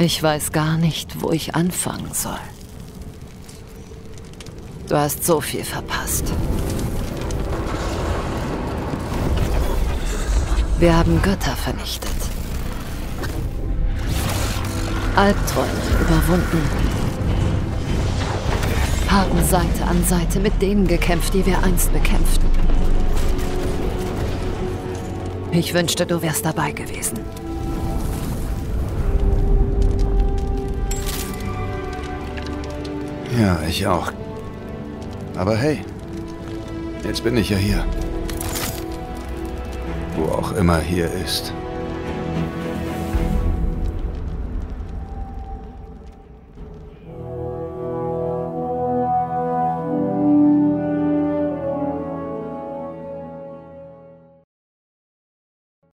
Ich weiß gar nicht, wo ich anfangen soll. Du hast so viel verpasst. Wir haben Götter vernichtet. Albträume überwunden. Haben Seite an Seite mit denen gekämpft, die wir einst bekämpften. Ich wünschte, du wärst dabei gewesen. Ja, ich auch. Aber hey, jetzt bin ich ja hier. Wo auch immer hier ist.